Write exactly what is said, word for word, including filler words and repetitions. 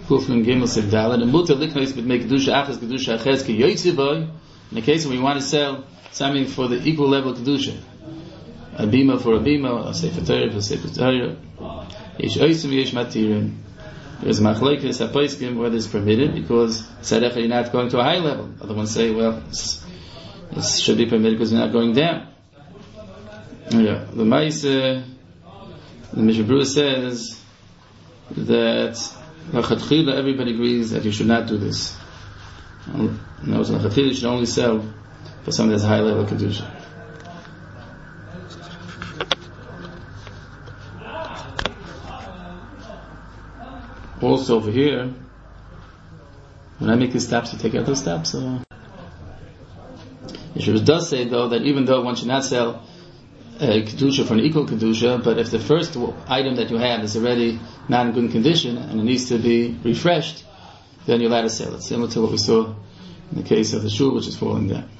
Kufim Gimel Sigdalet, and Mutar Liknois would make Kedusha Achas, Kedusha Aches, Ki Yoitziboy, in the case where you want to sell something for the equal level of Kedusha. A bima for a bima, a sefer Torah for a sefer Torah. Yesh Oisim, Yesh Matirim. There's Machlokes HaPoskim whether it's permitted, because Tzedekah you're not going to a high level. Other ones say, well, it should be permitted because you're not going down. Yeah. The Maise, the Mishnah Berurah says that Lachatchila everybody agrees that you should not do this. No, Lachatchila you should only sell for something that's high level of Kedusha. Also over here, when I make these steps, you take out those steps. So. Yeshua does say though that even though one should not sell a kedusha for an equal kedusha, but if the first item that you have is already not in good condition and it needs to be refreshed, then you're allowed to sell it. Similar to what we saw in the case of the shul, which is falling down.